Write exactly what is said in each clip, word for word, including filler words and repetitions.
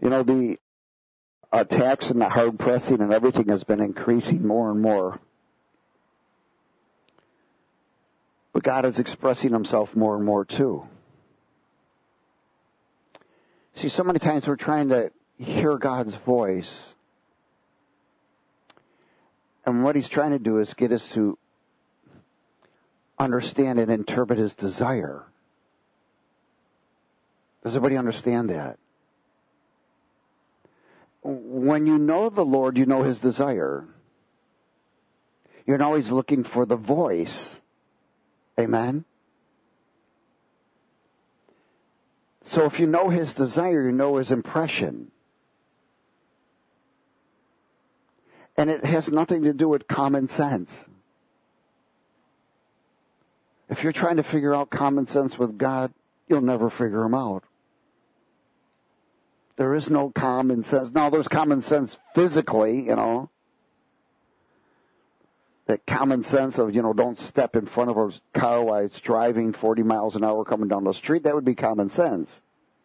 You know, the attacks and the hard pressing and everything has been increasing more and more. But God is expressing himself more and more too. See, so many times we're trying to hear God's voice. And what he's trying to do is get us to understand and interpret his desire. Does everybody understand that? When you know the Lord, you know his desire. You're not always looking for the voice. Amen? So if you know his desire, you know his impression. And it has nothing to do with common sense. If you're trying to figure out common sense with God, you'll never figure him out. There is no common sense. Now, there's common sense physically, you know. That common sense of, you know, don't step in front of a car while it's driving forty miles an hour coming down the street. That would be common sense.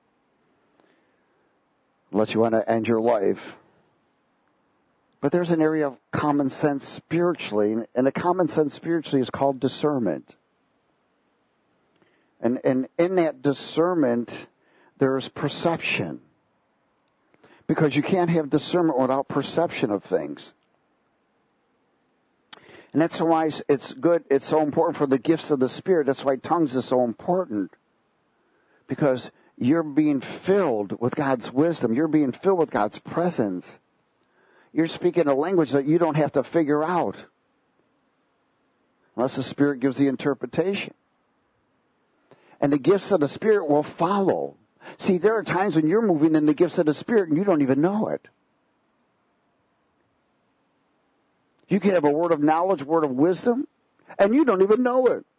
Unless you want to end your life. But there's an area of common sense spiritually, and the common sense spiritually is called discernment. And, and in that discernment, there's perception. Because you can't have discernment without perception of things. And that's why it's good, it's so important for the gifts of the Spirit. That's why tongues is so important. Because you're being filled with God's wisdom. You're being filled with God's presence. You're speaking a language that you don't have to figure out. Unless the Spirit gives the interpretation. And the gifts of the Spirit will follow. See, there are times when you're moving in the gifts of the Spirit and you don't even know it. You can have a word of knowledge, word of wisdom, and you don't even know it.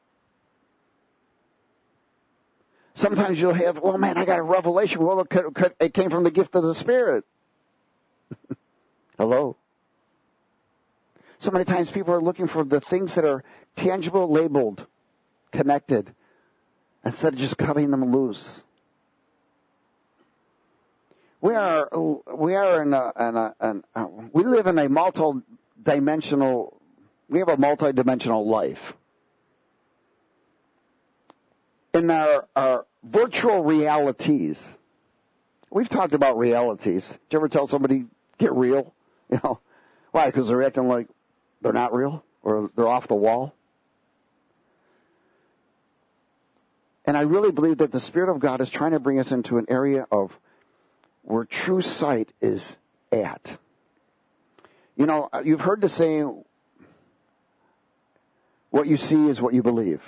Sometimes you'll have, well, man, I got a revelation. Well, it, could, it came from the gift of the Spirit. Hello? So many times people are looking for the things that are tangible, labeled, connected, instead of just cutting them loose. We are, we are in a, in a, in a we live in a multi-dimensional, we have a multi-dimensional life. In our, our virtual realities, we've talked about realities. Did you ever tell somebody, get real? You know, why? Because they're acting like they're not real or they're off the wall. And I really believe that the Spirit of God is trying to bring us into an area of where true sight is at. You know, you've heard the saying, what you see is what you believe.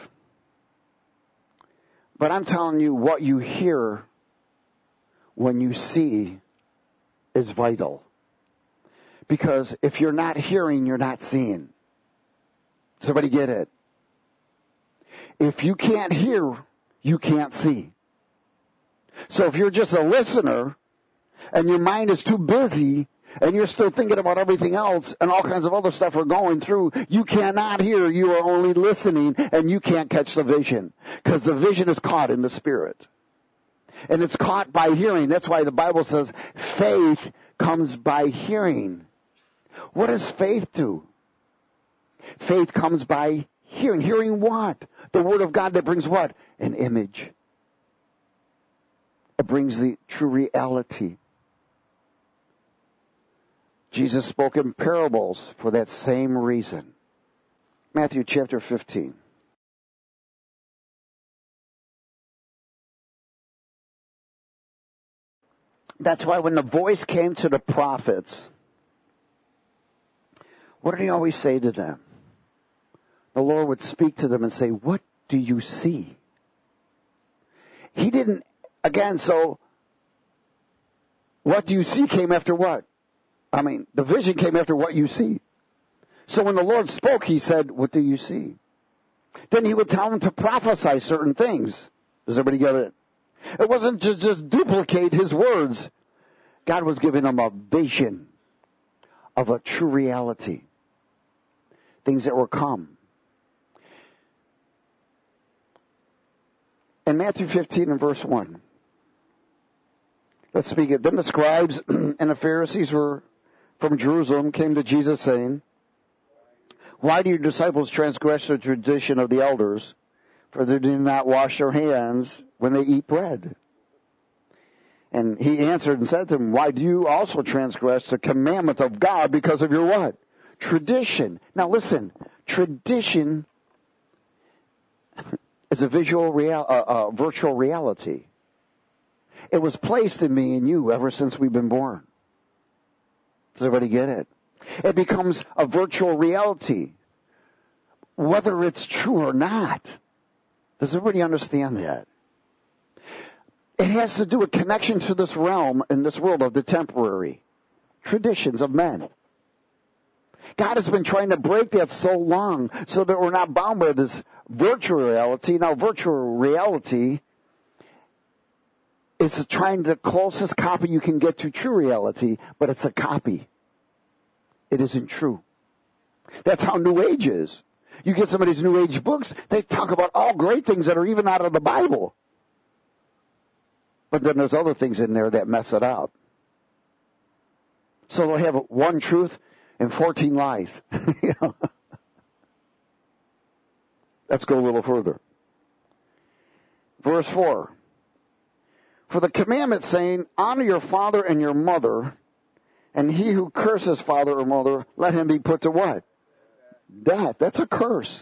But I'm telling you, what you hear when you see is vital. Because if you're not hearing, you're not seeing. Somebody get it? If you can't hear, you can't see. So if you're just a listener, and your mind is too busy, and you're still thinking about everything else, and all kinds of other stuff are going through, you cannot hear, you are only listening, and you can't catch the vision. Because the vision is caught in the Spirit. And it's caught by hearing. That's why the Bible says faith comes by hearing. What does faith do? Faith comes by hearing. Hearing what? The Word of God that brings what? An image. It brings the true reality. Jesus spoke in parables for that same reason. Matthew chapter fifteen. That's why when the voice came to the prophets, what did he always say to them? The Lord would speak to them and say, what do you see? He didn't, again, so what do you see came after what? I mean, the vision came after what you see. So when the Lord spoke, he said, what do you see? Then he would tell them to prophesy certain things. Does everybody get it? It wasn't to just duplicate his words. God was giving them a vision of a true reality. Things that will come. In Matthew fifteen and verse one, Let's speak it. Then the scribes and the Pharisees were from Jerusalem came to Jesus saying, why do your disciples transgress the tradition of the elders? For they do not wash their hands when they eat bread. And he answered and said to them, why do you also transgress the commandment of God because of your what? Tradition. Now listen, tradition is a visual real, uh, uh, virtual reality. It was placed in me and you ever since we've been born. Does everybody get it? It becomes a virtual reality, whether it's true or not. Does everybody understand that? It has to do with connection to this realm and this world of the temporary traditions of men. God has been trying to break that so long so that we're not bound by this virtual reality. Now, virtual reality is trying the closest copy you can get to true reality, but it's a copy. It isn't true. That's how New Age is. You get some of these New Age books, they talk about all great things that are even out of the Bible. But then there's other things in there that mess it up. So they'll have one truth and fourteen lies. You know? Let's go a little further. Verse four. For the commandment saying, honor your father and your mother, and he who curses father or mother, let him be put to what? Death. That's a curse.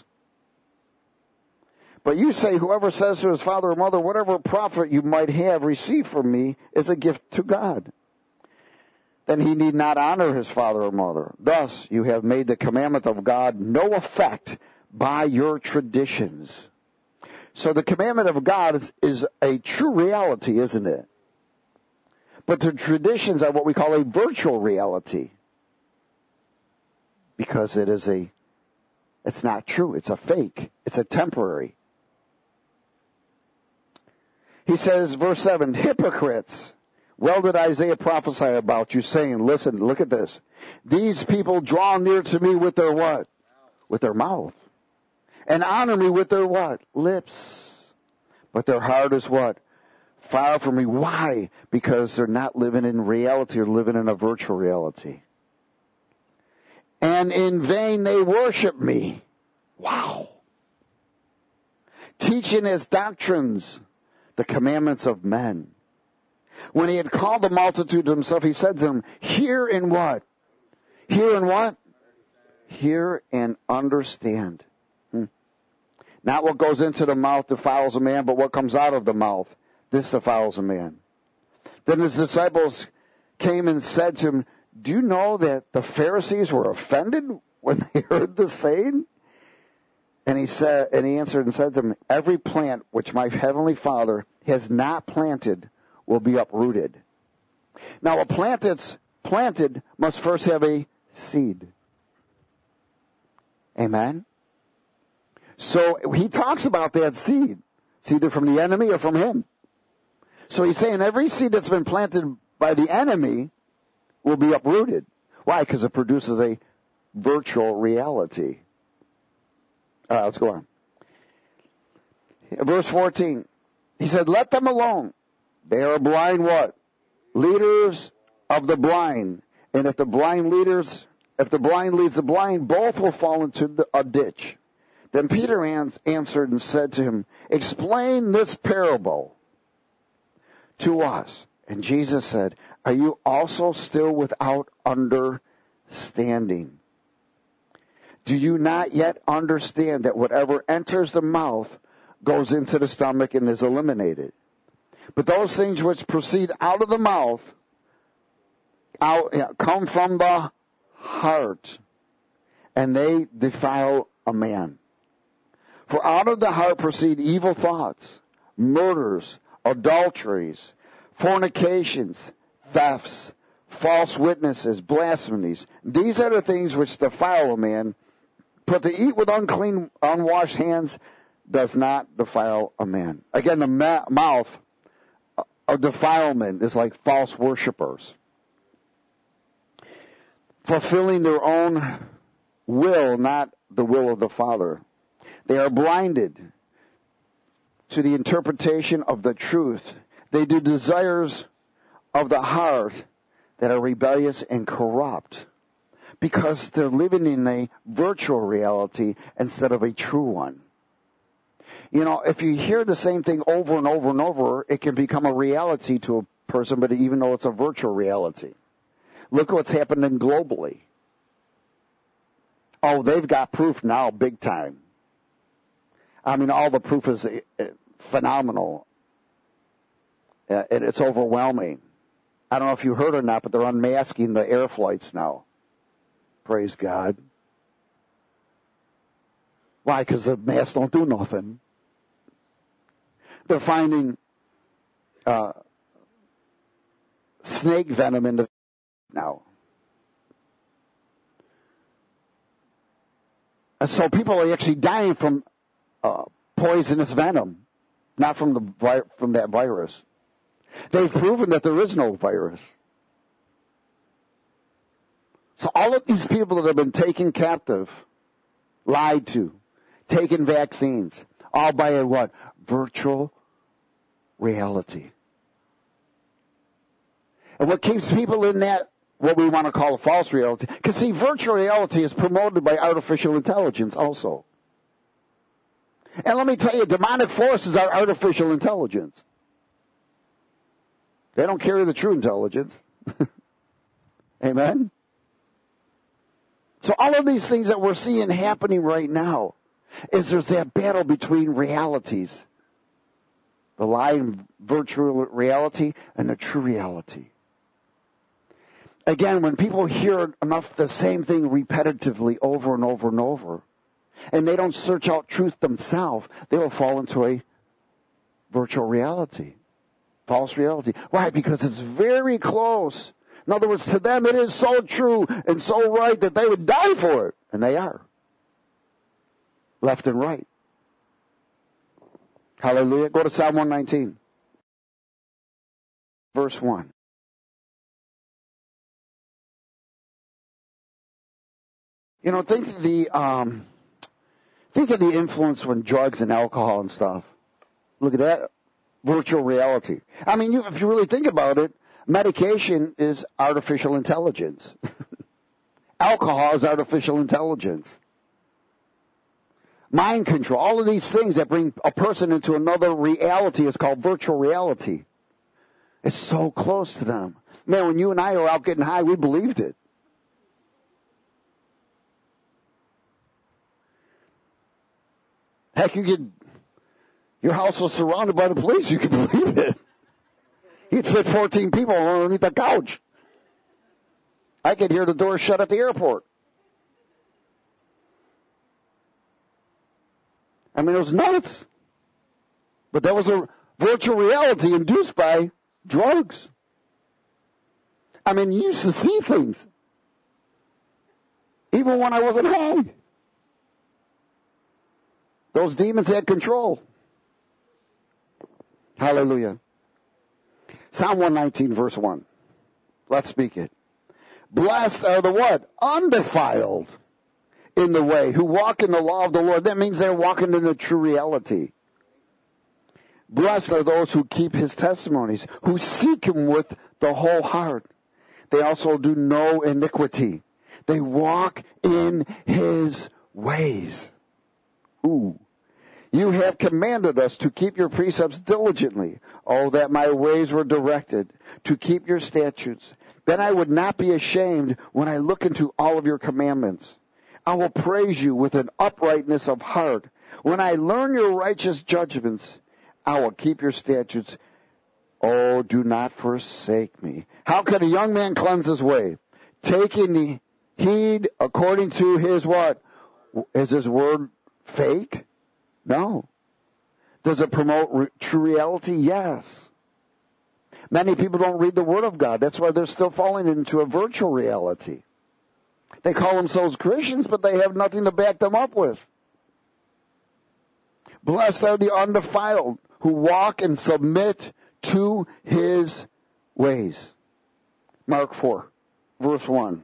But you say, whoever says to his father or mother, whatever profit you might have received from me is a gift to God. Then he need not honor his father or mother. Thus you have made the commandment of God no effect by your traditions. So the commandment of God is, is a true reality, isn't it? But the traditions are what we call a virtual reality. Because it is a, it's not true. It's a fake. It's a temporary. He says, verse seven, hypocrites. Well did Isaiah prophesy about you, saying, listen, look at this. These people draw near to me with their what? With their mouth. And honor me with their what? Lips. But their heart is what? Far from me. Why? Because they're not living in reality, they're living in a virtual reality. And in vain they worship me. Wow. Teaching as doctrines the commandments of men. When he had called the multitude to himself, he said to them, hear and what? Hear and what? Hear and understand. Hmm. Not what goes into the mouth defiles a man, but what comes out of the mouth, this defiles a man. Then his disciples came and said to him, do you know that the Pharisees were offended when they heard this saying? And he said, and he answered and said to them, every plant which my heavenly Father has not planted will be uprooted. Now a plant that's planted must first have a seed. Amen? So he talks about that seed. It's either from the enemy or from him. So he's saying every seed that's been planted by the enemy will be uprooted. Why? Because it produces a virtual reality. All right, let's go on. Verse fourteen. He said, let them alone. They are blind what? Leaders of the blind. And if the blind leaders, if the blind leads the blind, both will fall into the, a ditch. Then Peter ans- answered and said to him, explain this parable to us. And Jesus said, are you also still without understanding? Do you not yet understand that whatever enters the mouth goes into the stomach and is eliminated? But those things which proceed out of the mouth out, yeah, come from the heart, and they defile a man. For out of the heart proceed evil thoughts, murders, adulteries, fornications, thefts, false witnesses, blasphemies. These are the things which defile a man. But to eat with unclean, unwashed hands does not defile a man. Again, the ma- mouth of defilement is like false worshipers, fulfilling their own will, not the will of the Father. They are blinded to the interpretation of the truth. They do desires of the heart that are rebellious and corrupt, because they're living in a virtual reality instead of a true one. You know, if you hear the same thing over and over and over, it can become a reality to a person, but even though it's a virtual reality. Look what's happening globally. Oh, they've got proof now, big time. I mean, all the proof is phenomenal. Uh, it, it's overwhelming. I don't know if you heard or not, but they're unmasking the air flights now. Praise God. Why? Because the masks don't do nothing. They're finding uh, snake venom in the now. And so people are actually dying from uh, poisonous venom, not from the vi- from that virus. They've proven that there is no virus. So all of these people that have been taken captive, lied to, taken vaccines, all by a what? Virtual reality. And what keeps people in that, what we want to call a false reality, because see, virtual reality is promoted by artificial intelligence also. And let me tell you, demonic forces are artificial intelligence. They don't carry the true intelligence. Amen? So all of these things that we're seeing happening right now is there's that battle between realities. The lie and virtual reality and the true reality. Again, when people hear enough the same thing repetitively over and over and over, and they don't search out truth themselves, they will fall into a virtual reality. False reality. Why? Because it's very close. In other words, to them it is so true and so right that they would die for it. And they are. Left and right. Hallelujah. Go to Psalm one nineteen. Verse one. You know, think of the um, think of the influence when drugs and alcohol and stuff. Look at that. Virtual reality. I mean, you, if you really think about it, medication is artificial intelligence. Alcohol is artificial intelligence. Mind control, all of these things that bring a person into another reality is called virtual reality. It's so close to them. Man, when you and I were out getting high, we believed it. Heck, you could, your house was surrounded by the police, you could believe it. You'd fit fourteen people underneath the couch. I could hear the door shut at the airport. I mean, it was nuts. But that was a virtual reality induced by drugs. I mean, you used to see things. Even when I wasn't high. Those demons had control. Hallelujah. Psalm one nineteen, verse one. Let's speak it. Blessed are the what? Undefiled in the way, who walk in the law of the Lord. That means they're walking in the true reality. Blessed are those who keep his testimonies, who seek him with the whole heart. They also do no iniquity. They walk in his ways. Ooh. You have commanded us to keep your precepts diligently. Oh, that my ways were directed to keep your statutes. Then I would not be ashamed when I look into all of your commandments. I will praise you with an uprightness of heart. When I learn your righteous judgments, I will keep your statutes. Oh, do not forsake me. How can a young man cleanse his way? Taking heed according to his what? Is his word fake? No. Does it promote re- true reality? Yes. Many people don't read the Word of God. That's why they're still falling into a virtual reality. They call themselves Christians, but they have nothing to back them up with. Blessed are the undefiled who walk and submit to his ways. Mark four, verse one.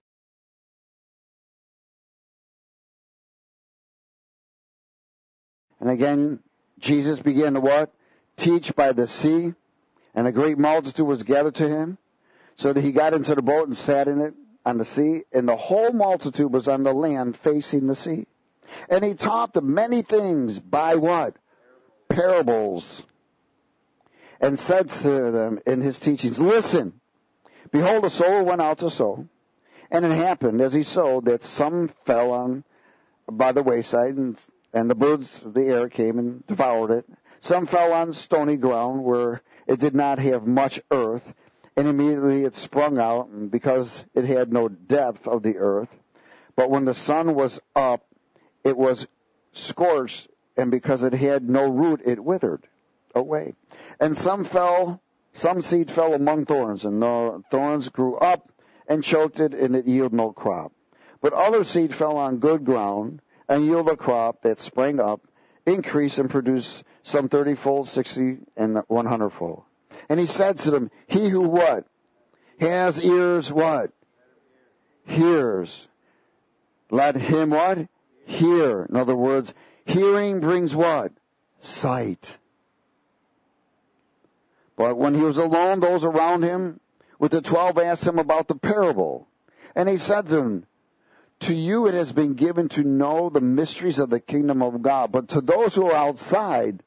And again, Jesus began to what? Teach by the sea, and a great multitude was gathered to him. So that he got into the boat and sat in it on the sea, and the whole multitude was on the land facing the sea. And he taught them many things by what? Parables. And said to them in his teachings, listen, behold, a sower went out to sow. And it happened as he sowed that some fell on by the wayside, and, and the birds of the air came and devoured it. Some fell on stony ground where it did not have much earth, and immediately it sprung out, and because it had no depth of the earth. But when the sun was up, it was scorched, and because it had no root, it withered away. And some fell, some seed fell among thorns, and the thorns grew up and choked it, and it yielded no crop. But other seed fell on good ground, and yielded a crop that sprang up, increased, and produced some thirty-fold, sixty, and one hundred-fold. And he said to them, he who what? Has ears what? Hears. Let him what? Hear. In other words, hearing brings what? Sight. But when he was alone, those around him with the twelve asked him about the parable. And he said to them, to you it has been given to know the mysteries of the kingdom of God. But to those who are outside,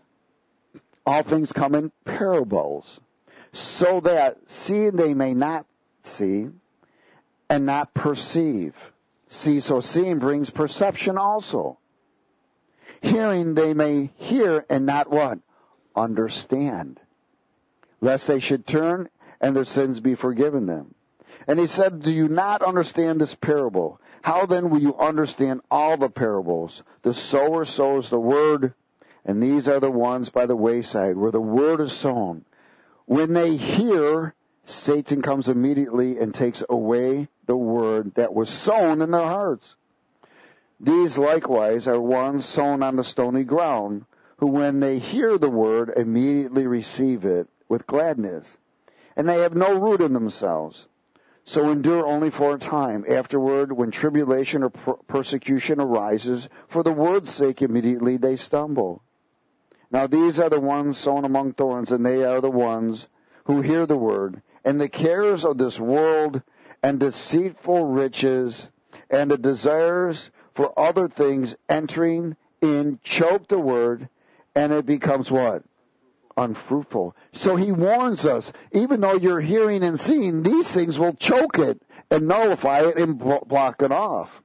all things come in parables, so that seeing they may not see and not perceive. See, so seeing brings perception also. Hearing they may hear and not what? Understand. Lest they should turn and their sins be forgiven them. And he said, do you not understand this parable? How then will you understand all the parables? The sower sows the word, and these are the ones by the wayside where the word is sown. When they hear, Satan comes immediately and takes away the word that was sown in their hearts. These likewise are ones sown on the stony ground, who when they hear the word immediately receive it with gladness. And they have no root in themselves, so endure only for a time. Afterward, when tribulation or per- persecution arises, for the word's sake immediately they stumble. Now these are the ones sown among thorns, and they are the ones who hear the word, and the cares of this world, and deceitful riches, and the desires for other things entering in choke the word, and it becomes what? Unfruitful. So he warns us, even though you're hearing and seeing, these things will choke it and nullify it and block it off.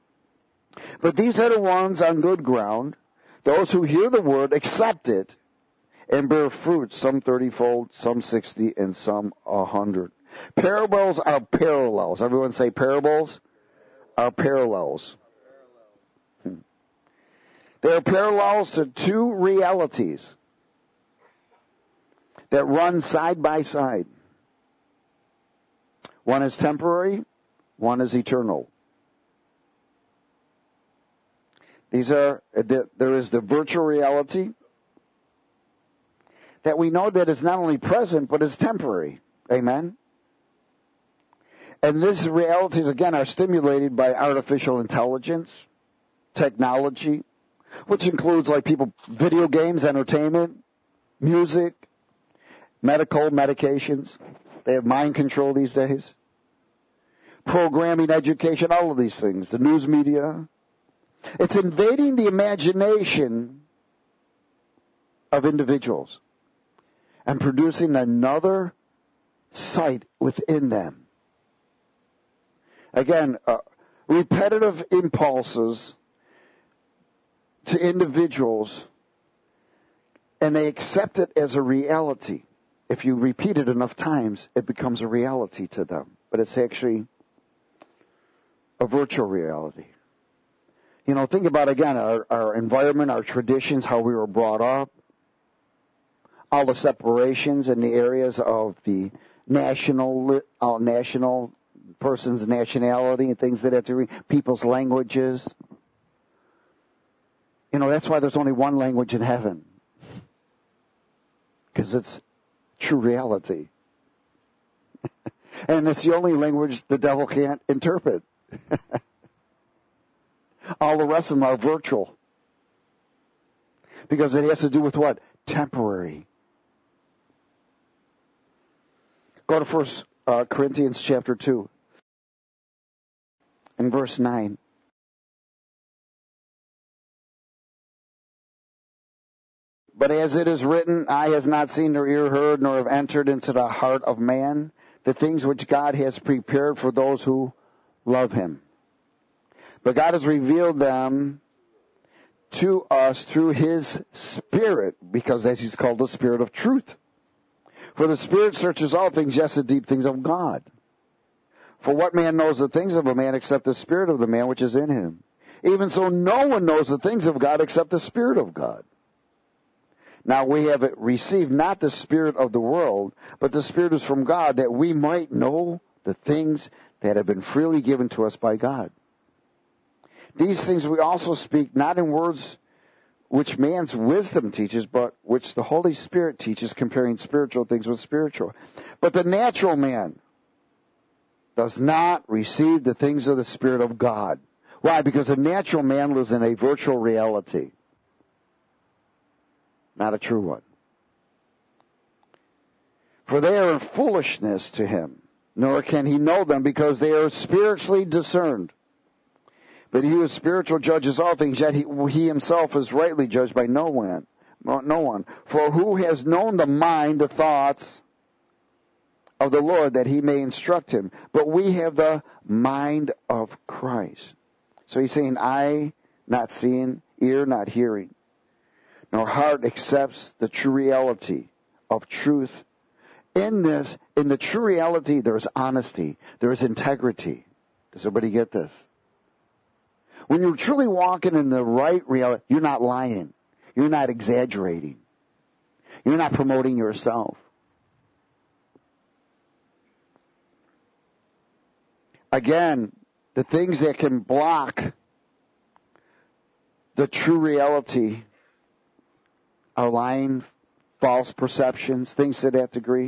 But these are the ones on good ground, those who hear the word, accept it, and bear fruit, some thirty-fold, some sixty, and some a hundred. Parables are parallels. Everyone say parables are parallels. Hmm. They are parallels to two realities that run side by side. One is temporary, one is eternal. These are, there is the virtual reality that we know that is not only present, but is temporary. Amen? And these realities, again, are stimulated by artificial intelligence, technology, which includes like people, video games, entertainment, music, medical medications. They have mind control these days. Programming, education, all of these things. The news media. It's invading the imagination of individuals and producing another sight within them. Again, uh, repetitive impulses to individuals, and they accept it as a reality. If you repeat it enough times, it becomes a reality to them. But it's actually a virtual reality. You know, think about, again, our, our environment, our traditions, how we were brought up, all the separations in the areas of the national, uh, national person's nationality and things that have to read, people's languages. You know, that's why there's only one language in heaven. Because it's true reality. And it's the only language the devil can't interpret. All the rest of them are virtual. Because it has to do with what? Temporary. Go to First uh, Corinthians chapter two and verse nine. But as it is written, eye has not seen nor ear heard, nor have entered into the heart of man the things which God has prepared for those who love him. But God has revealed them to us through his Spirit, because as he's called the Spirit of truth. For the Spirit searches all things, yes, the deep things of God. For what man knows the things of a man except the Spirit of the man which is in him? Even so, no one knows the things of God except the Spirit of God. Now we have received not the spirit of the world, but the Spirit is from God, that we might know the things that have been freely given to us by God. These things we also speak, not in words which man's wisdom teaches, but which the Holy Spirit teaches, comparing spiritual things with spiritual. But the natural man does not receive the things of the Spirit of God. Why? Because the natural man lives in a virtual reality, not a true one. For they are foolishness to him, nor can he know them, because they are spiritually discerned. But he who is spiritual judges all things, yet he, he himself is rightly judged by no one. No one. For who has known the mind, the thoughts of the Lord, that he may instruct him? But we have the mind of Christ. So he's saying, eye not seeing, ear not hearing, nor heart accepts the true reality of truth. In this, in the true reality, there is honesty, there is integrity. Does everybody get this? When you're truly walking in the right reality, you're not lying. You're not exaggerating. You're not promoting yourself. Again, the things that can block the true reality are lying, false perceptions, things to that degree.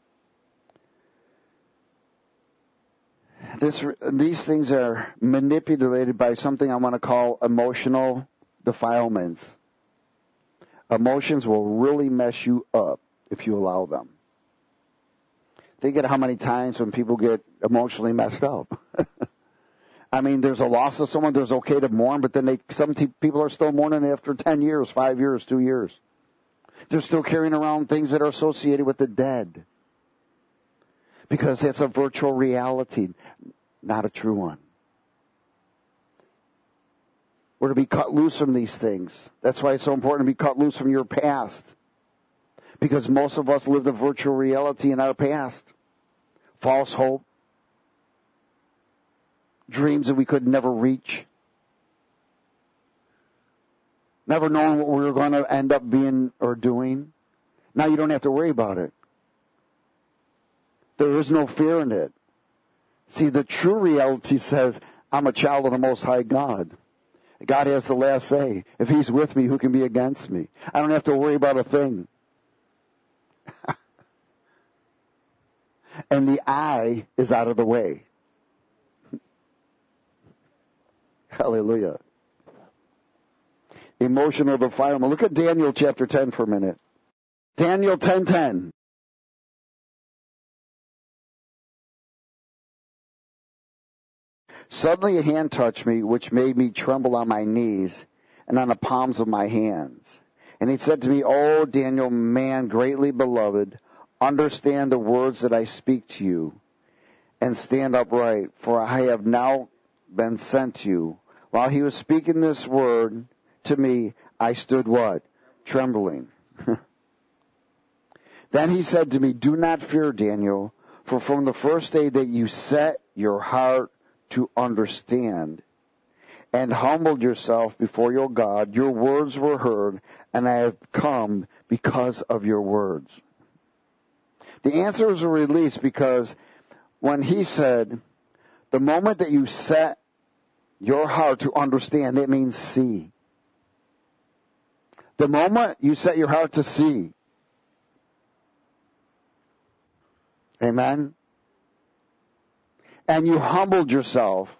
This, these things are manipulated by something I want to call emotional defilements. Emotions will really mess you up if you allow them. Think of how many times when people get emotionally messed up. I mean, there's a loss of someone, there's okay to mourn, but then they, some t- people are still mourning after ten years, five years, two years. They're still carrying around things that are associated with the dead. Because it's a virtual reality, not a true one. We're to be cut loose from these things. That's why it's so important to be cut loose from your past. Because most of us lived a virtual reality in our past. False hope. Dreams that we could never reach. Never knowing what we were going to end up being or doing. Now you don't have to worry about it. There is no fear in it. See, the true reality says, I'm a child of the Most High God. God has the last say. If he's with me, who can be against me? I don't have to worry about a thing. And the I is out of the way. Hallelujah. Emotional defilement. Look at Daniel chapter ten for a minute. Daniel ten ten. Suddenly a hand touched me, which made me tremble on my knees and on the palms of my hands. And he said to me, O Daniel, man greatly beloved, understand the words that I speak to you, and stand upright, for I have now been sent to you. While he was speaking this word to me, I stood what? Trembling. Then he said to me, do not fear, Daniel, for from the first day that you set your heart to understand and humbled yourself before your God, your words were heard, and I have come because of your words. The answer is a release, because when he said, the moment that you set your heart to understand, it means see. The moment you set your heart to see. Amen? And you humbled yourself.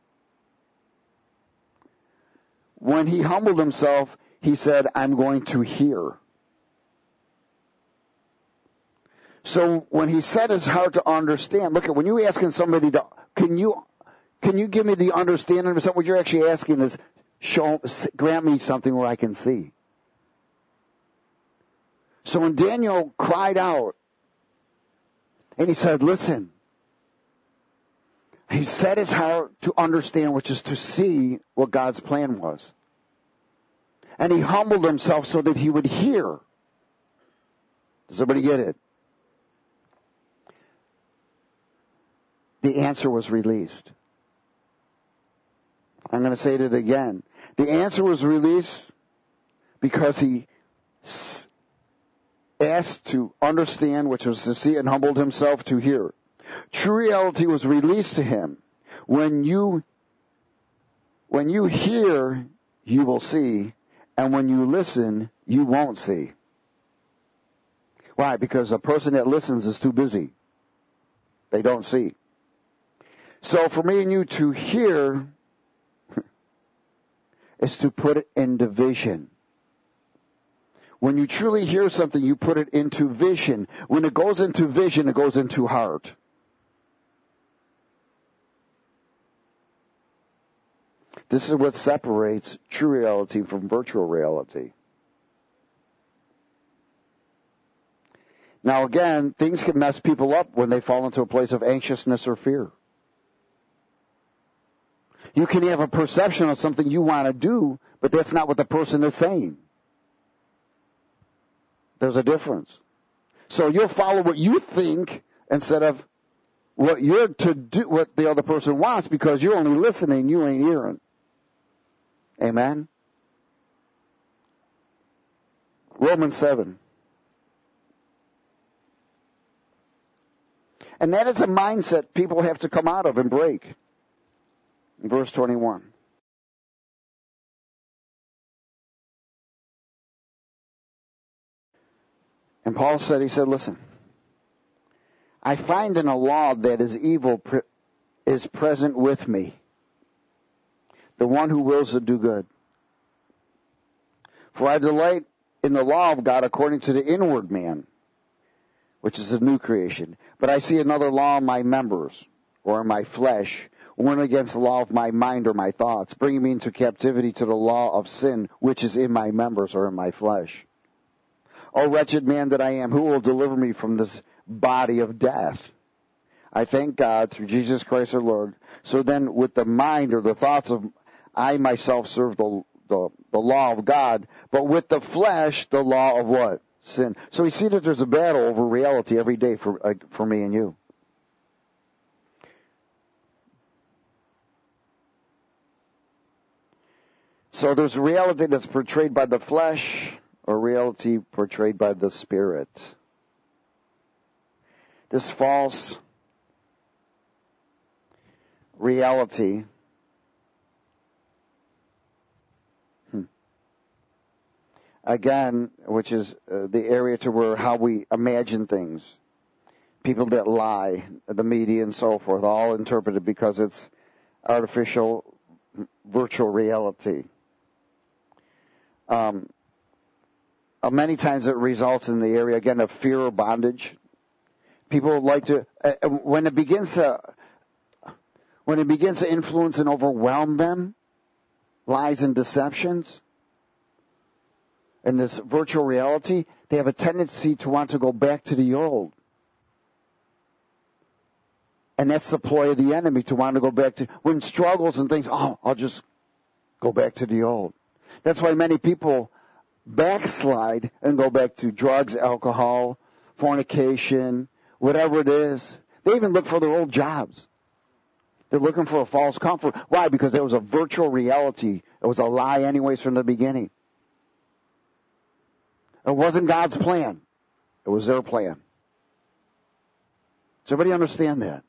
When he humbled himself, he said, I'm going to hear. So when he set his heart to understand, look at when you're asking somebody to, can you, can you give me the understanding of something? What you're actually asking is, show, grant me something where I can see. So when Daniel cried out, and he said, listen, he set his heart to understand, which is to see what God's plan was. And he humbled himself so that he would hear. Does everybody get it? The answer was released. I'm going to say it again. The answer was released because he asked to understand, which was to see, and humbled himself to hear. True reality was released to him. When you, when you hear, you will see, and when you listen, you won't see. Why? Because a person that listens is too busy. They don't see. So for me and you to hear is to put it into vision. When you truly hear something, you put it into vision. When it goes into vision, it goes into heart. This is what separates true reality from virtual reality. Now again, things can mess people up when they fall into a place of anxiousness or fear. You can have a perception of something you want to do, but that's not what the person is saying. There's a difference. So you'll follow what you think instead of what you're to do, what the other person wants, because you're only listening, you ain't hearing. Amen? Romans seven. And that is a mindset people have to come out of and break. Verse twenty-one. And Paul said, he said, listen, I find in a law that is evil pre- is present with me, the one who wills to do good. For I delight in the law of God according to the inward man, which is the new creation. But I see another law in my members, or in my flesh, one against the law of my mind or my thoughts, bringing me into captivity to the law of sin, which is in my members or in my flesh. O wretched man that I am, who will deliver me from this body of death? I thank God through Jesus Christ our Lord. So then with the mind or the thoughts of I myself serve the, the, the law of God, but with the flesh, the law of what? Sin. So we see that there's a battle over reality every day for, uh, for me and you. So there's reality that's portrayed by the flesh or reality portrayed by the spirit. This false reality hmm, again, which is uh, the area to where how we imagine things. People that lie, the media and so forth, all interpreted because it's artificial virtual reality. Um, uh, many times it results in the area, again, of fear or bondage. People like to, uh, when it begins to, when it begins to influence and overwhelm them, lies and deceptions, and this virtual reality, they have a tendency to want to go back to the old. And that's the ploy of the enemy, to want to go back to, when struggles and things, oh, I'll just go back to the old. That's why many people backslide and go back to drugs, alcohol, fornication, whatever it is. They even look for their old jobs. They're looking for a false comfort. Why? Because it was a virtual reality. It was a lie anyways from the beginning. It wasn't God's plan. It was their plan. Does everybody understand that?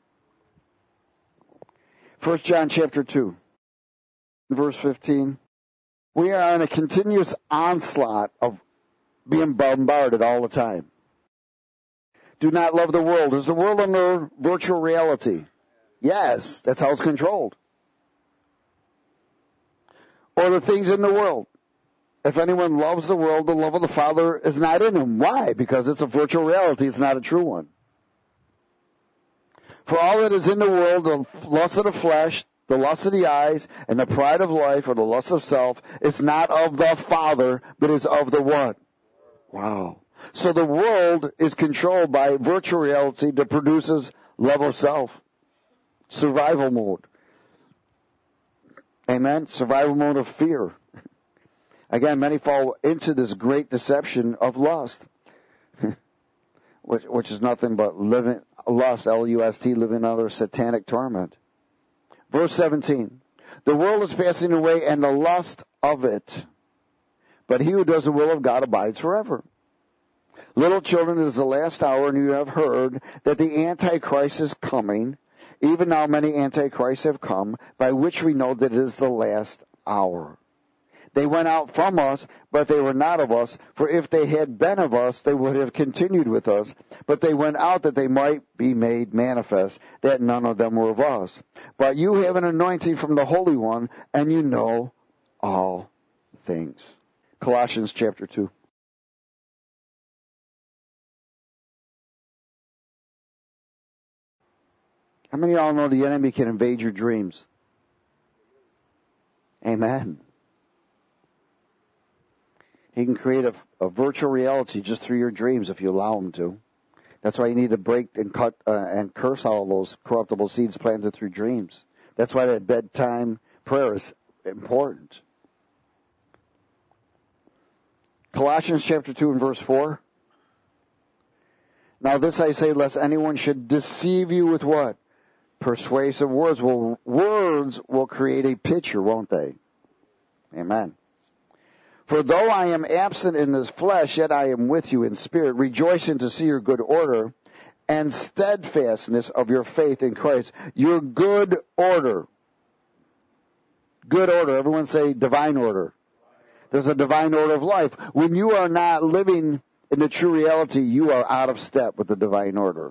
First John chapter two, verse fifteen. We are in a continuous onslaught of being bombarded all the time. Do not love the world. Is the world under virtual reality? Yes, that's how it's controlled. Or the things in the world. If anyone loves the world, the love of the Father is not in him. Why? Because it's a virtual reality. It's not a true one. For all that is in the world, the lust of the flesh, the lust of the eyes, and the pride of life, or the lust of self, is not of the Father, but is of the what? Wow. So the world is controlled by virtual reality that produces love of self. Survival mode. Amen? Survival mode of fear. Again, many fall into this great deception of lust, which, which is nothing but living lust, L U S T, living under satanic torment. Verse seventeen, the world is passing away and the lust of it, but he who does the will of God abides forever. Little children, it is the last hour, and you have heard that the Antichrist is coming. Even now many Antichrists have come, by which we know that it is the last hour. They went out from us, but they were not of us. For if they had been of us, they would have continued with us. But they went out that they might be made manifest, that none of them were of us. But you have an anointing from the Holy One, and you know all things. Colossians chapter two. How many of y'all know the enemy can invade your dreams? Amen. He can create a, a virtual reality just through your dreams if you allow him to. That's why you need to break and cut uh, and curse all those corruptible seeds planted through dreams. That's why that bedtime prayer is important. Colossians chapter two and verse four. Now this I say, lest anyone should deceive you with what? Persuasive words. Well, words will create a picture, won't they? Amen. For though I am absent in this flesh, yet I am with you in spirit, rejoicing to see your good order and steadfastness of your faith in Christ. Your good order. Good order. Everyone say divine order. There's a divine order of life. When you are not living in the true reality, you are out of step with the divine order.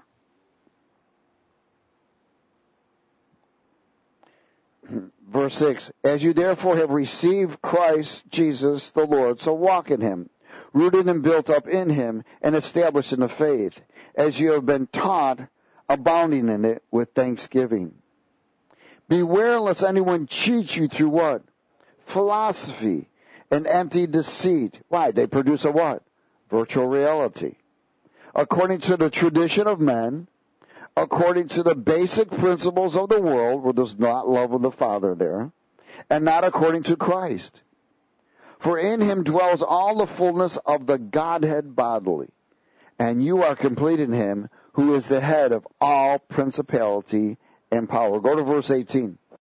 Verse six, as you therefore have received Christ Jesus the Lord, so walk in him, rooted and built up in him, and established in the faith, as you have been taught, abounding in it with thanksgiving. Beware lest anyone cheat you through what? Philosophy and empty deceit. Why? They produce a what? Virtual reality. According to the tradition of men, according to the basic principles of the world, where there's not love of the Father there, and not according to Christ. For in him dwells all the fullness of the Godhead bodily, and you are complete in him, who is the head of all principality and power. Go to verse eighteen.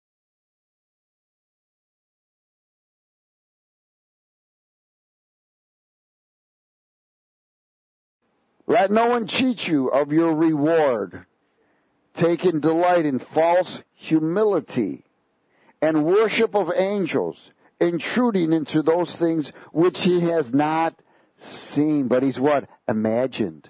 Let no one cheat you of your reward, taking delight in false humility and worship of angels, intruding into those things which he has not seen, but he's what? Imagined.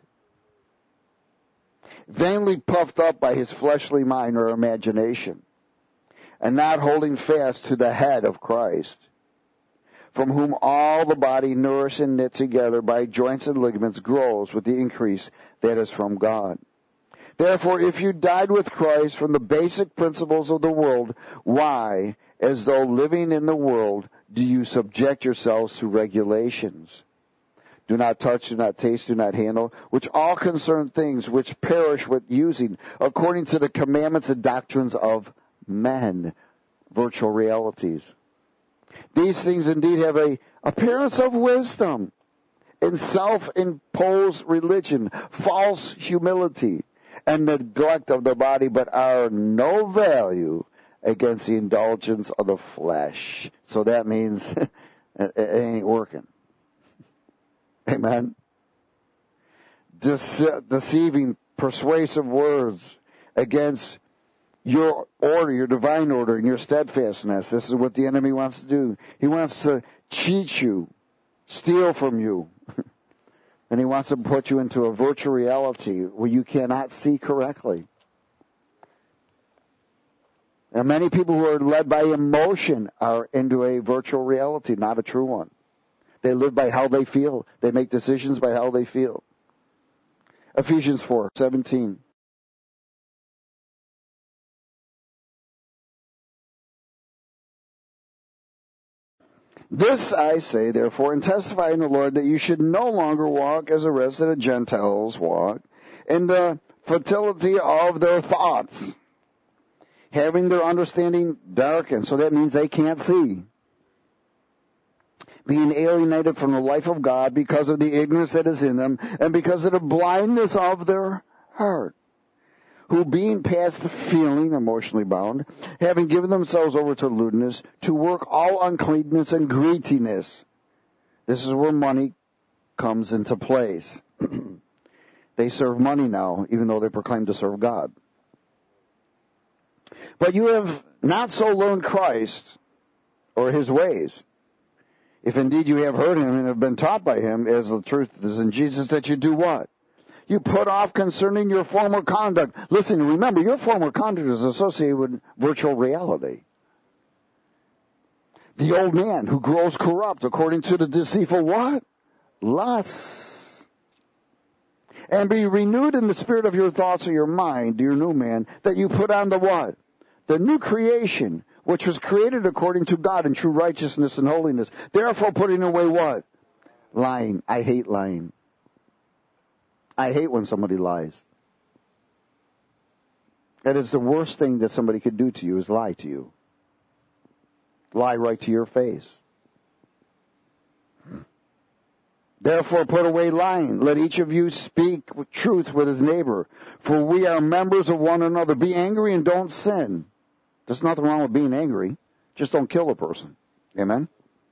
Vainly puffed up by his fleshly mind or imagination, and not holding fast to the head of Christ, from whom all the body, nourished and knit together by joints and ligaments, grows with the increase that is from God. Therefore, if you died with Christ from the basic principles of the world, why, as though living in the world, do you subject yourselves to regulations? Do not touch, do not taste, do not handle, which all concern things which perish with using, according to the commandments and doctrines of men, virtual realities. These things indeed have a appearance of wisdom in self-imposed religion, false humility, and neglect of the body, but are no value against the indulgence of the flesh. So that means it ain't working. Amen. Dece- deceiving, persuasive words against your order, your divine order, and your steadfastness. This is what the enemy wants to do. He wants to cheat you, steal from you. And he wants to put you into a virtual reality where you cannot see correctly. And many people who are led by emotion are into a virtual reality, not a true one. They live by how they feel. They make decisions by how they feel. Ephesians four seventeen. This I say, therefore, and testify in the Lord, that you should no longer walk as the rest of the Gentiles walk, in the futility of their thoughts, having their understanding darkened. So that means they can't see. Being alienated from the life of God because of the ignorance that is in them, and because of the blindness of their heart, who being past feeling, emotionally bound, having given themselves over to lewdness, to work all uncleanness and greediness. This is where money comes into place. They serve money now, even though they proclaim to serve God. But you have not so learned Christ or his ways. If indeed you have heard him and have been taught by him, as the truth is in Jesus, that you do what? You put off concerning your former conduct. Listen, remember, your former conduct is associated with virtual reality. The old man who grows corrupt according to the deceitful what? Lusts. And be renewed in the spirit of your thoughts of your mind, your new man, that you put on the what? The new creation, which was created according to God in true righteousness and holiness. Therefore putting away what? Lying. I hate lying. I hate when somebody lies. That is the worst thing that somebody could do to you, is lie to you. Lie right to your face. Therefore put away lying. Let each of you speak with truth with his neighbor. For we are members of one another. Be angry and don't sin. There's nothing wrong with being angry. Just don't kill a person. Amen?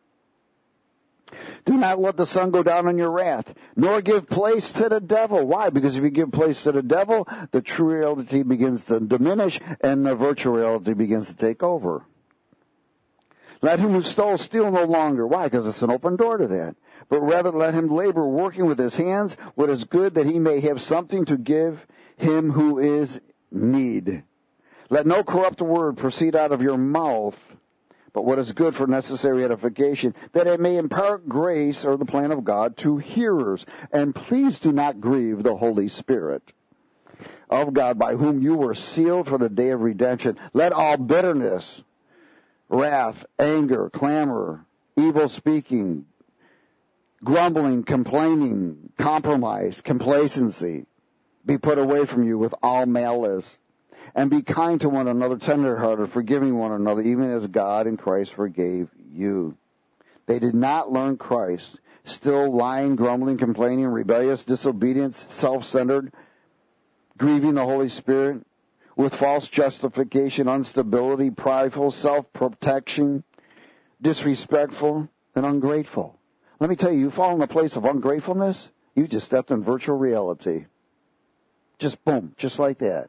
Do not let the sun go down on your wrath, nor give place to the devil. Why? Because if you give place to the devil, the true reality begins to diminish and the virtual reality begins to take over. Let him who stole steal no longer. Why? Because it's an open door to that. But rather let him labor, working with his hands what is good, that he may have something to give him who is need. Let no corrupt word proceed out of your mouth, but what is good for necessary edification, that it may impart grace or the plan of God to hearers. And please do not grieve the Holy Spirit of God, by whom you were sealed for the day of redemption. Let all bitterness, wrath, anger, clamor, evil speaking, grumbling, complaining, compromise, complacency be put away from you with all malice. And be kind to one another, tenderhearted, forgiving one another, even as God in Christ forgave you. They did not learn Christ. Still lying, grumbling, complaining, rebellious, disobedience, self-centered, grieving the Holy Spirit, with false justification, instability, prideful, self-protection, disrespectful, and ungrateful. Let me tell you, you fall in a place of ungratefulness, you just stepped in virtual reality. Just boom, just like that.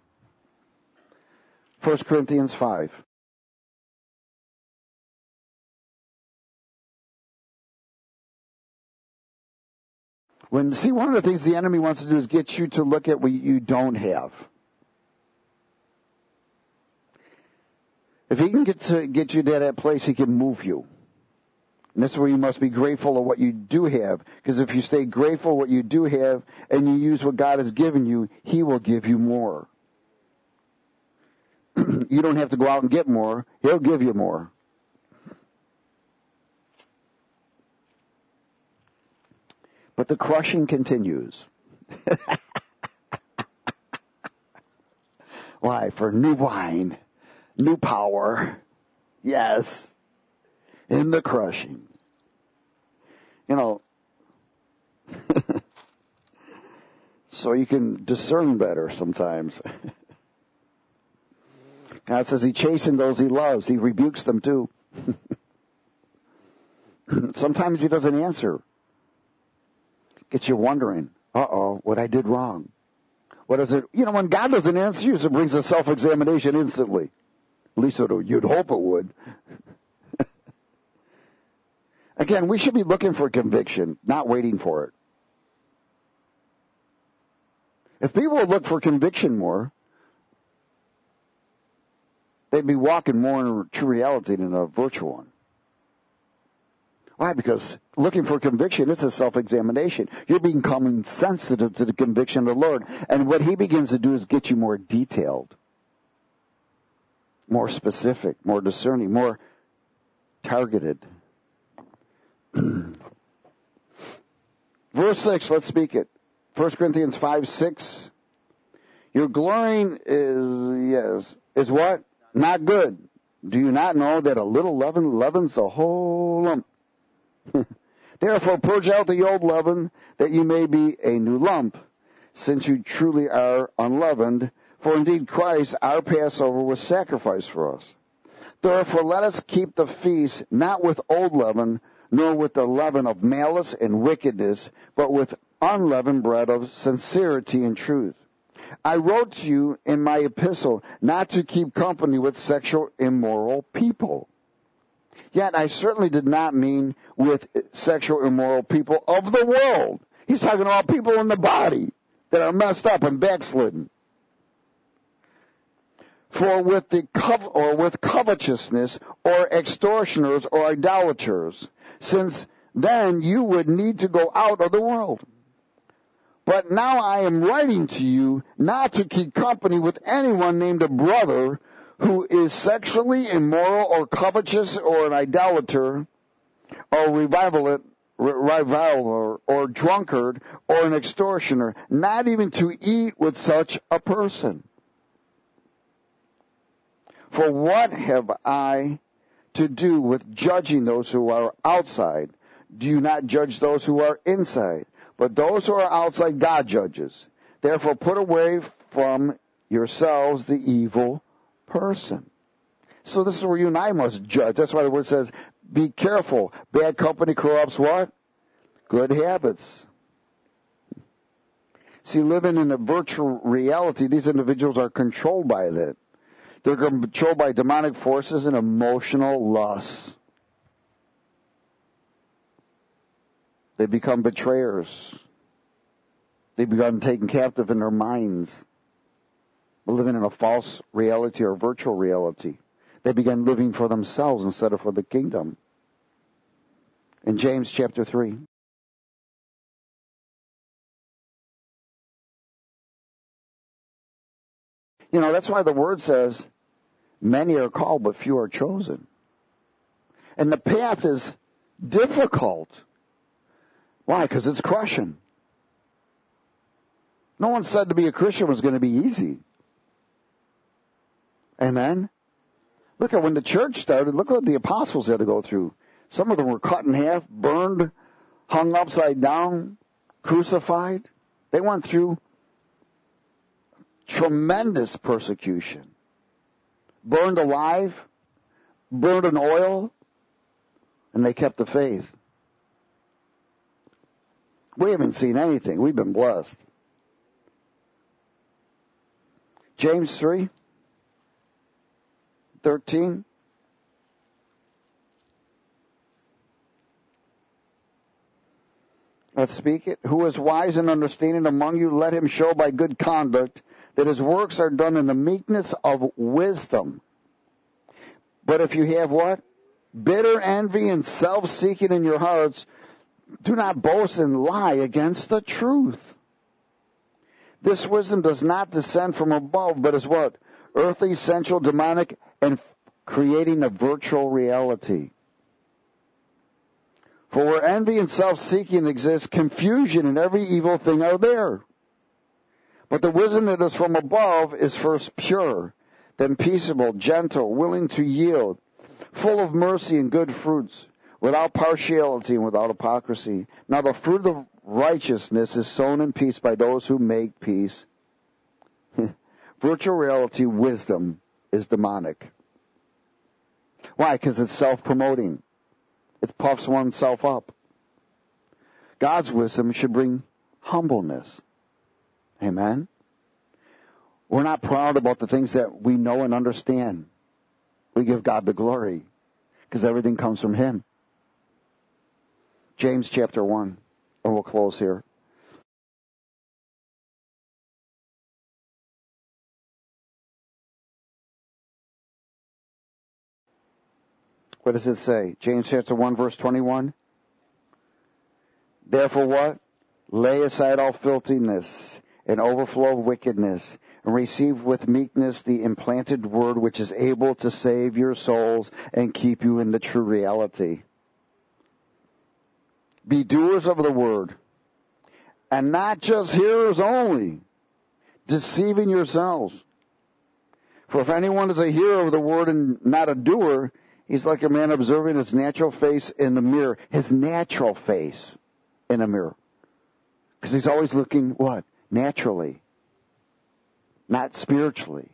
First Corinthians five. When, see, one of the things the enemy wants to do is get you to look at what you don't have. If he can get to get you to that place, he can move you. And that's where you must be grateful of what you do have. Because if you stay grateful what you do have and you use what God has given you, he will give you more. You don't have to go out and get more. He'll give you more. But the crushing continues. Why? For new wine, new power. Yes. In the crushing. You know, so you can discern better sometimes. God says he chastens those he loves. He rebukes them too. Sometimes he doesn't answer. Gets you wondering, uh-oh, what I did wrong. What is it? You know, when God doesn't answer you, it brings a self-examination instantly. At least you'd hope it would. Again, we should be looking for conviction, not waiting for it. If people would look for conviction more, they'd be walking more in a true reality than a virtual one. Why? Because looking for conviction is a self-examination. You're becoming sensitive to the conviction of the Lord. And what he begins to do is get you more detailed, more specific, more discerning, more targeted. Verse six, let's speak it. First Corinthians five, six. Your glorying is, yes, is what? Not good. Do you not know that a little leaven leavens the whole lump? Therefore purge out the old leaven, that you may be a new lump, since you truly are unleavened. For indeed Christ, our Passover, was sacrificed for us. Therefore let us keep the feast not with old leaven, nor with the leaven of malice and wickedness, but with unleavened bread of sincerity and truth. I wrote to you in my epistle not to keep company with sexual immoral people. Yet I certainly did not mean with sexual immoral people of the world. He's talking about people in the body that are messed up and backslidden. For with the cov- or with covetousness or extortioners or idolaters, since then you would need to go out of the world. But now I am writing to you not to keep company with anyone named a brother who is sexually immoral or covetous or an idolater or reviler, reviler or drunkard or an extortioner, not even to eat with such a person. For what have I to do with judging those who are outside? Do you not judge those who are inside? But those who are outside, God judges. Therefore put away from yourselves the evil person. So this is where you and I must judge. That's why the word says, be careful. Bad company corrupts what? Good habits. See, living in a virtual reality, these individuals are controlled by that. They're controlled by demonic forces and emotional lusts. They become betrayers. They become taken captive in their minds, living in a false reality or virtual reality. They begin living for themselves instead of for the kingdom. In James chapter three. You know, that's why the word says, many are called, but few are chosen. And the path is difficult. Why? Because it's crushing. No one said to be a Christian was going to be easy. Amen? Look at when the church started, look what the apostles had to go through. Some of them were cut in half, burned, hung upside down, crucified. They went through tremendous persecution. Burned alive, burned in oil, and they kept the faith. We haven't seen anything. We've been blessed. James three, thirteen. Let's speak it. Who is wise and understanding among you, let him show by good conduct that his works are done in the meekness of wisdom. But if you have what? Bitter envy and self-seeking in your hearts, do not boast and lie against the truth. This wisdom does not descend from above, but is what? Earthly, sensual, demonic, and creating a virtual reality. For where envy and self-seeking exist, confusion and every evil thing are there. But the wisdom that is from above is first pure, then peaceable, gentle, willing to yield, full of mercy and good fruits, without partiality and without hypocrisy. Now the fruit of righteousness is sown in peace by those who make peace. Virtual reality wisdom is demonic. Why? Because it's self-promoting. It puffs oneself up. God's wisdom should bring humbleness. Amen? We're not proud about the things that we know and understand. We give God the glory because everything comes from Him. James chapter one, and we'll close here. What does it say? James chapter one, verse twenty-one. Therefore what? Lay aside all filthiness and overflow of wickedness, and receive with meekness the implanted word which is able to save your souls and keep you in the true reality. Be doers of the word, and not just hearers only, deceiving yourselves. For if anyone is a hearer of the word and not a doer, he's like a man observing his natural face in the mirror. His natural face in a mirror. Because he's always looking, what? Naturally. Not spiritually.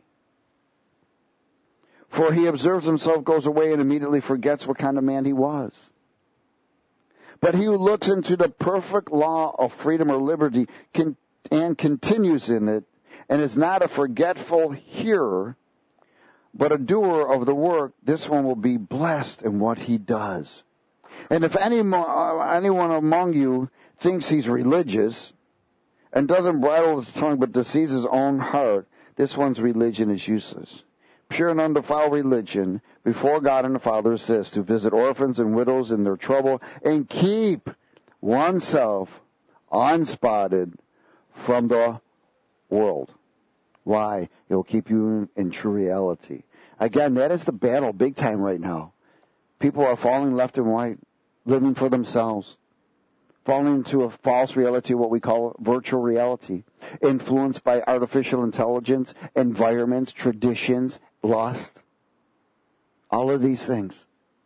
For he observes himself, goes away, and immediately forgets what kind of man he was. But he who looks into the perfect law of freedom or liberty can, and continues in it, and is not a forgetful hearer, but a doer of the work, this one will be blessed in what he does. And if any, anyone among you thinks he's religious and doesn't bridle his tongue but deceives his own heart, this one's religion is useless. Pure and undefiled religion before God and the Father is this, to visit orphans and widows in their trouble and keep oneself unspotted from the world. Why? It will keep you in, in true reality. Again, that is the battle big time right now. People are falling left and right, living for themselves, falling into a false reality, what we call virtual reality, influenced by artificial intelligence, environments, traditions, lust, all of these things.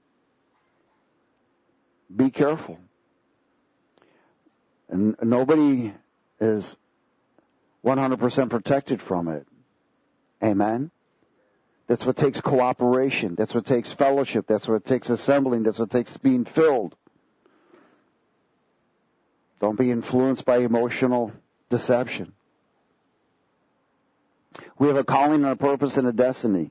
Be careful. And nobody is one hundred percent protected from it. Amen? That's what takes cooperation. That's what takes fellowship. That's what takes assembling. That's what takes being filled. Don't be influenced by emotional deception. We have a calling and a purpose and a destiny.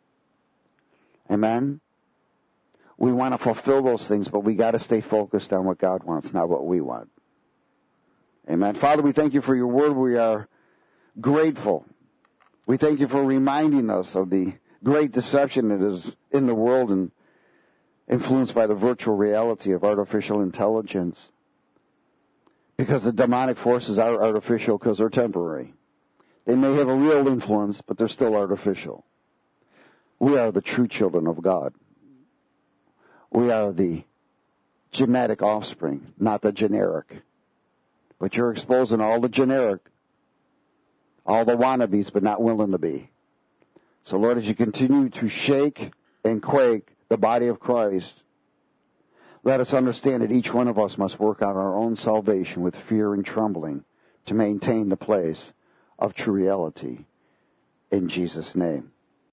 Amen? We want to fulfill those things, but we got to stay focused on what God wants, not what we want. Amen. Father, we thank you for your word. We are grateful. We thank you for reminding us of the great deception that is in the world and influenced by the virtual reality of artificial intelligence. Because the demonic forces are artificial because they're temporary. They may have a real influence, but they're still artificial. We are the true children of God. We are the genetic offspring, not the generic. But you're exposing all the generic, all the wannabes, but not willing to be. So, Lord, as you continue to shake and quake the body of Christ, let us understand that each one of us must work out our own salvation with fear and trembling to maintain the place of true reality. In Jesus' name.